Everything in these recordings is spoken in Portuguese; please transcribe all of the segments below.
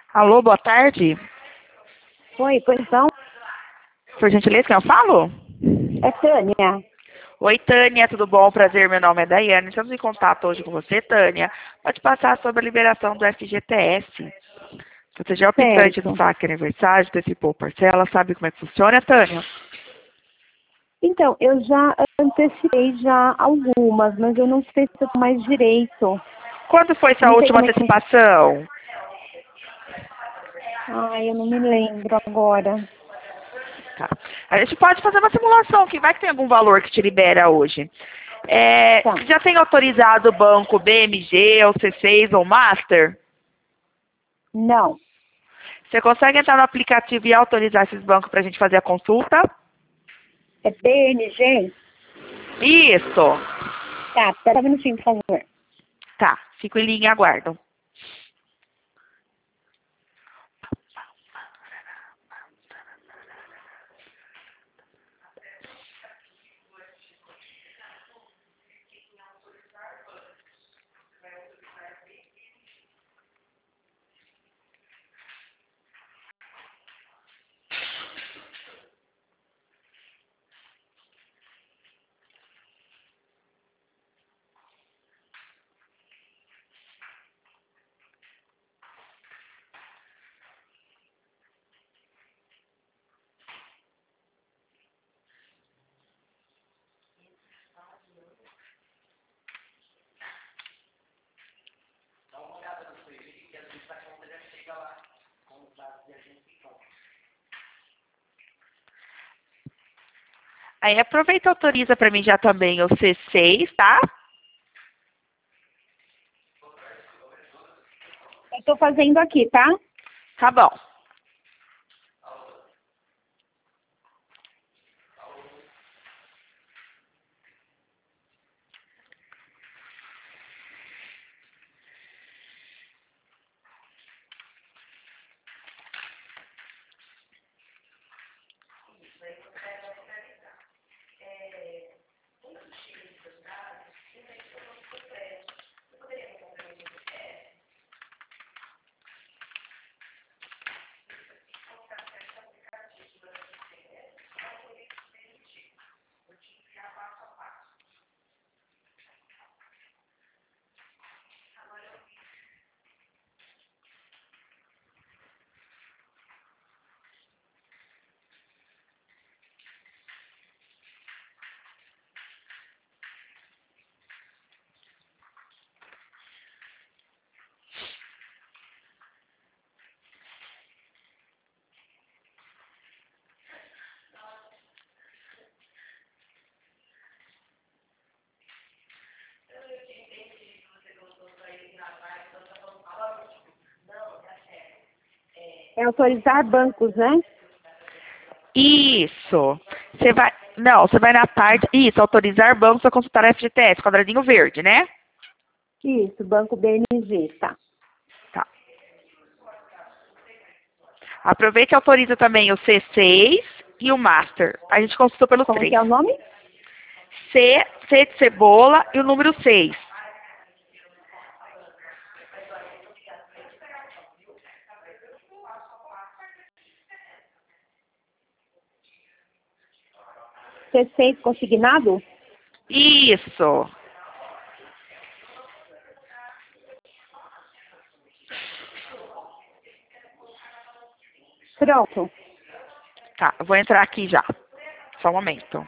Alô, boa tarde. Oi, pois não? Por gentileza, quem eu falo? É Tânia. Oi, Tânia, tudo bom? Prazer, meu nome é Daiane. Estamos em contato hoje com você, Tânia. Pode passar sobre a liberação do FGTS. Você já é optante do Certo. saque aniversário, antecipou parcela, sabe como é que funciona, Tânia? Então, eu já antecipei já algumas, mas eu não sei se eu tô mais direito. Quando foi sua Não sei última como é que... antecipação? Ai, eu não me lembro agora. Tá. A gente pode fazer uma simulação, que vai que tem algum valor que te libera hoje. Tá. Já tem autorizado o banco BMG, ou C6 ou Master? Não. Você consegue entrar no aplicativo e autorizar esses bancos para a gente fazer a consulta? É BNG? Isso. Tá, pera um minutinho, por favor. Tá, fico em linha e aguardo. Aí aproveita e autoriza para mim já também o C6, tá? Eu tô fazendo aqui, tá? Tá bom. É autorizar bancos, né? Isso. Você vai. Não, você vai na parte. Isso, autorizar bancos a consultar a FGTS, quadradinho verde, né? Isso, Banco BNG, tá. Tá. Aproveita e autoriza também o C6 e o Master. A gente consultou pelos Como que três. é o nome? C de cebola e o número 6. C6 consignado? Isso. Pronto. Tá, eu vou entrar aqui já. Só um momento.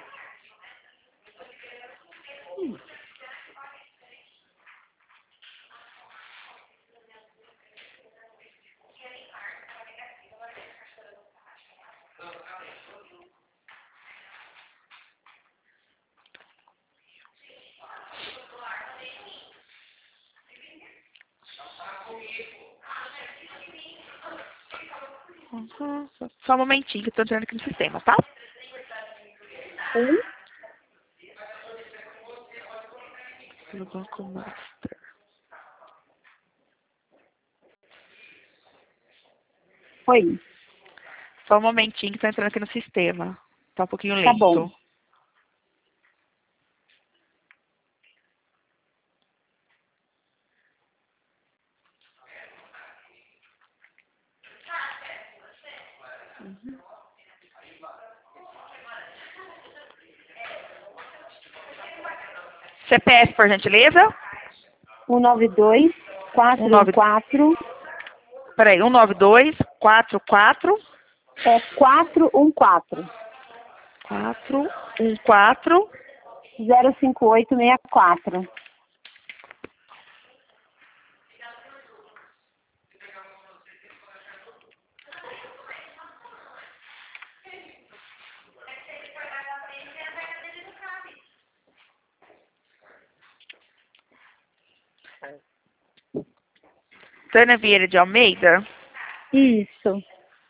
Só um momentinho que eu tô entrando aqui no sistema, tá? Um. No Banco Master. Oi. Só um momentinho que tô entrando aqui no sistema. Tá um pouquinho Tá bom. lento. CPF, por gentileza? 192 414 Peraí, 192 44 414 414 05864. Tânia Vieira de Almeida? Isso.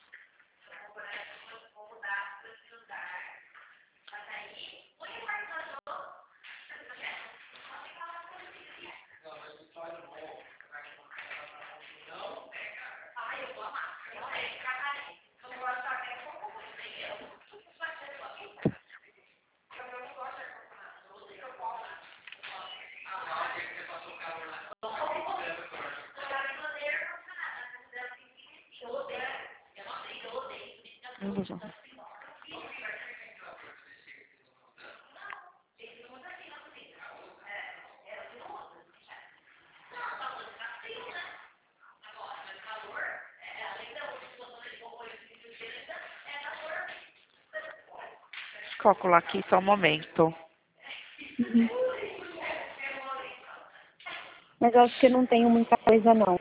Deixa eu calcular aqui só um momento. Mas eu acho que eu não tenho muita coisa, não.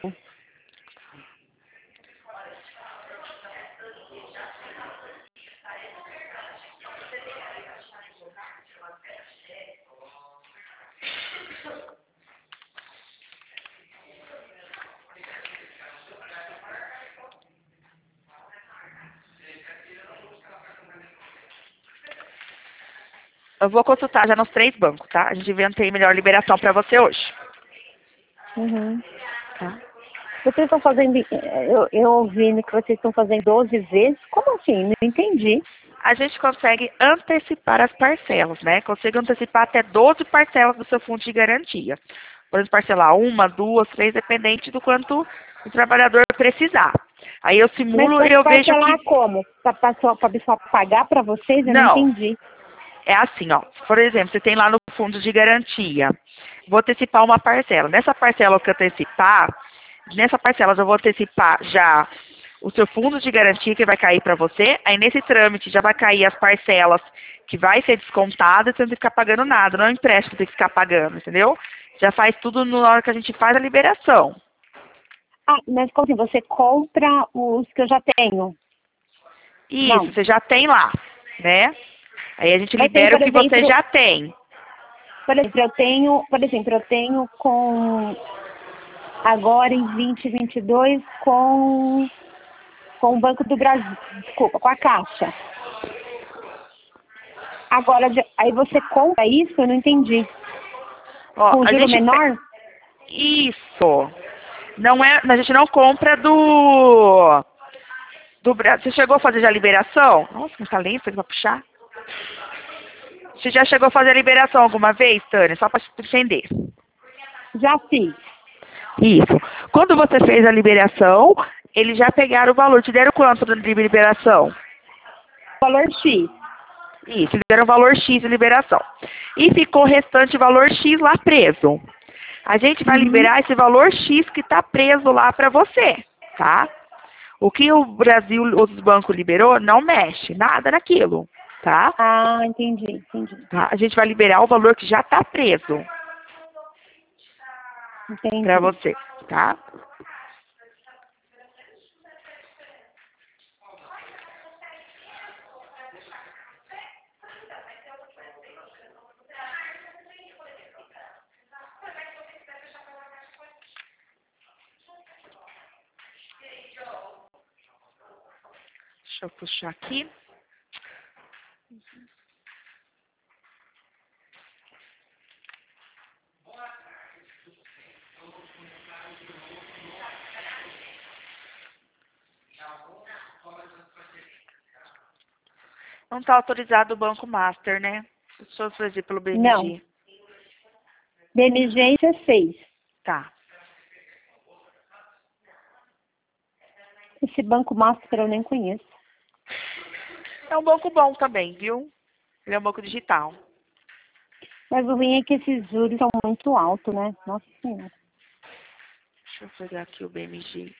Eu vou consultar já nos 3 bancos, tá? A gente vê tem melhor liberação para você hoje. Uhum. Tá? Vocês estão fazendo, eu ouvindo que vocês estão fazendo 12 vezes? Como assim? Não entendi. A gente consegue antecipar as parcelas, né? Consegue antecipar até 12 parcelas do seu fundo de garantia. Podemos parcelar 1, 2, 3, dependente do quanto o trabalhador precisar. Aí eu simulo e eu vejo parcelar que... como? Para a pessoa pagar para vocês? Eu não Não, entendi. é assim, ó. Por exemplo, você tem lá no fundo de garantia. Vou antecipar uma parcela. Nessa parcela que eu antecipar, nessa parcela eu vou antecipar já o seu fundo de garantia que vai cair para você. Aí nesse trâmite já vai cair as parcelas que vai ser descontada e você não tem que ficar pagando nada. Não é um empréstimo que tem que ficar pagando, entendeu? Já faz tudo na hora que a gente faz a liberação. Ah, mas como assim? Você compra os que eu já tenho? Isso, Não. você já tem lá, né? Aí a gente Mas tem, libera o por que você exemplo, já tem. por exemplo, eu tenho com agora em 2022 com o Banco do Brasil, desculpa, com a Caixa. Agora, aí você compra isso? Eu não entendi. Ó, Com a juro gente... menor? Isso. Não é, a gente não compra do Brasil. Você chegou a fazer já a liberação? Nossa, não tá lento aqui pra puxar. Você já chegou a fazer a liberação alguma vez, Tânia? Só para entender. Já fiz. Isso. Quando você fez a liberação, eles já pegaram o valor. Te deram quanto de liberação? Valor X. Isso, deram o valor X de liberação. E ficou o restante valor X lá preso. A gente vai liberar esse valor X que está preso lá para você, tá? O que o Brasil, os bancos liberou, não mexe, nada naquilo, tá? Ah, entendi. Tá? A gente vai liberar o valor que já está preso para Entendi. você, tá? Deixa eu puxar aqui. Não está autorizado o Banco Master, né? Deixa eu fazer pelo BMG. Não. BMG você fez. Tá. Esse Banco Master eu nem conheço. É um banco bom também, viu? Ele é um banco digital. Mas o ruim é que esses juros são muito altos, né? Nossa Senhora. Deixa eu pegar aqui o BMG.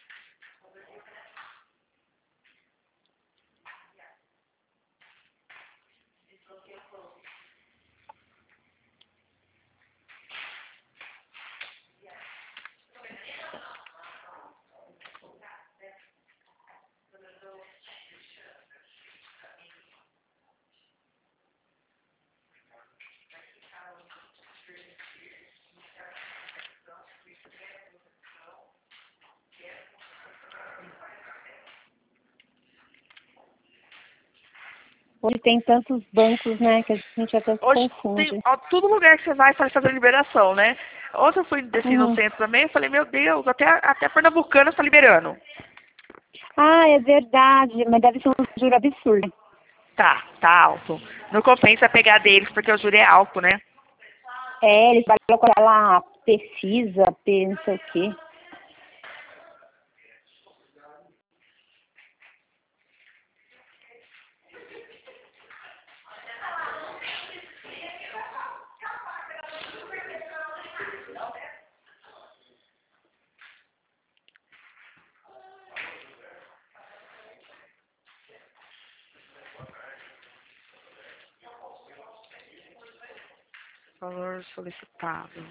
Hoje tem tantos bancos, né, que a gente até se Hoje, confunde. todo lugar que você vai faz fazer liberação, né? Ontem eu fui descer no Uhum. centro também, eu falei, meu Deus, até Pernambucana está liberando. Ah, é verdade, mas deve ser um juro absurdo. Tá alto. Não compensa pegar deles, porque o juro é alto, né? É, eles vão colocar lá, precisa, não sei o quê. Valor solicitado.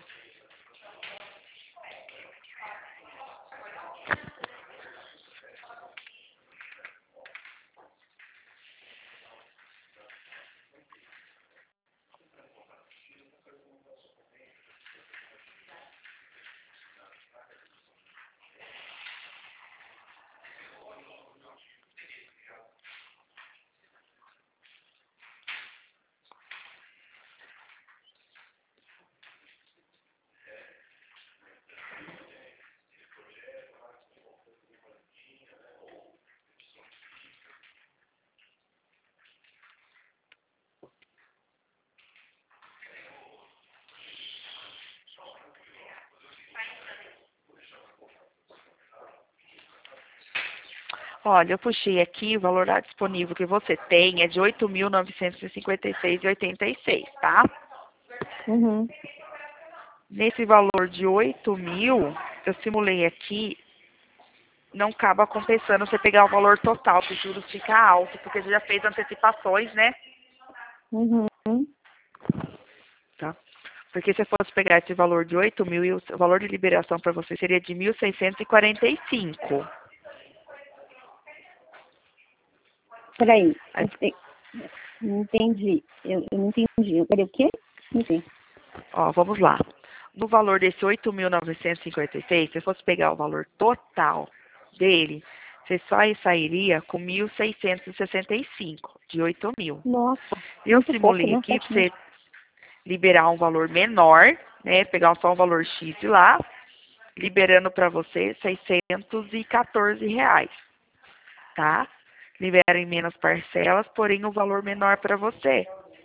Olha, eu puxei aqui, o valor disponível que você tem é de 8.956,86, tá? Uhum. Nesse valor de 8.000, eu simulei aqui, não acaba compensando você pegar o valor total, que os juros fica alto, porque você já fez antecipações, né? Uhum. Tá? Porque se eu fosse pegar esse valor de 8.000, e o valor de liberação para você seria de 1.645. Peraí, Aí, não entendi. Eu não entendi. Peraí, o quê? Não sei. ó, vamos lá. No valor desse 8.956, se eu fosse pegar o valor total dele, você só sairia com 1.665 de 8.000. Nossa, Eu muito pouco, simulei né? aqui para 7 mil. você liberar um valor menor, né? Pegar só um valor X de lá, liberando para você R$ 614, tá? Libera em menos parcelas, porém o valor menor para você.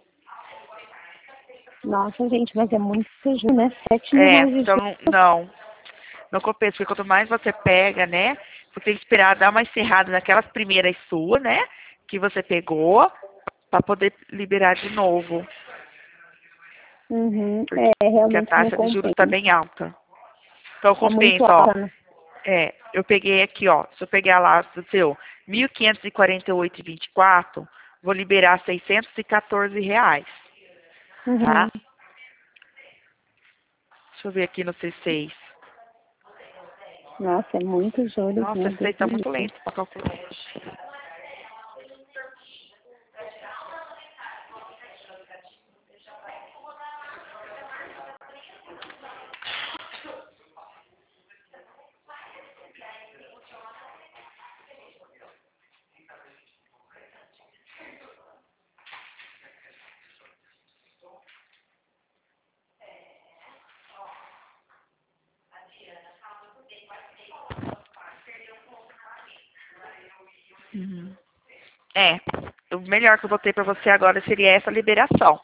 Nossa, gente, mas é muito juros, né? 7 mil É, reais de então juros. não compensa, porque quanto mais você pega, né? Você tem que esperar dar uma encerrada naquelas primeiras suas, né? Que você pegou, para poder liberar de novo. Uhum. Porque a Realmente não taxa de juros está compensa. bem alta. Então É muito compensa, ó. alta, né? Eu peguei aqui, ó. Se eu pegar lá do seu 1.548,24, vou liberar R$ 614, Uhum. tá? Deixa eu ver aqui no C6. Nossa, é muito juros, Nossa, meu esse Deus C6 tá do muito céu. lento para calcular hoje. Uhum. O melhor que eu botei para você agora seria essa liberação.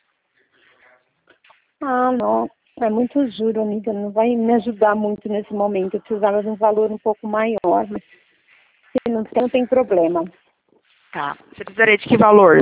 Ah, não. É muito juro, amiga. Não vai me ajudar muito nesse momento. Eu precisava de um valor um pouco maior, mas se não tem problema. Tá. Você precisaria de que valor?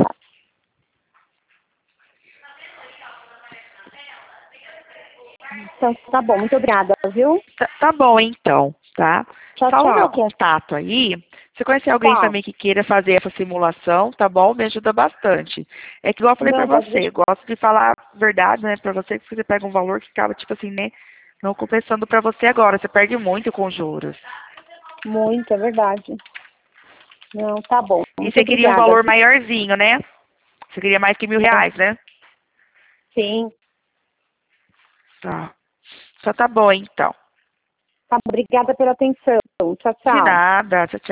Então, tá bom. Muito obrigada, viu? Tá bom, então, tá? Tchau, Salva o meu tchau. contato aí. Se conhecer alguém Tá. também que queira fazer essa simulação, tá bom? Me ajuda bastante. É que igual eu falei pra Não, pode você, deixar. eu gosto de falar a verdade, né, pra você, que você pega um valor que acaba, tipo assim, né, não compensando pra você agora. Você perde muito com juros. Muito, é verdade. Não, tá bom. E Muito você queria um obrigada. valor maiorzinho, né? Você queria mais que R$ 1.000, né? Sim. Tá. Só tá bom, então. Tá, obrigada pela atenção. Tchau, De tchau. nada. Tchau, tchau.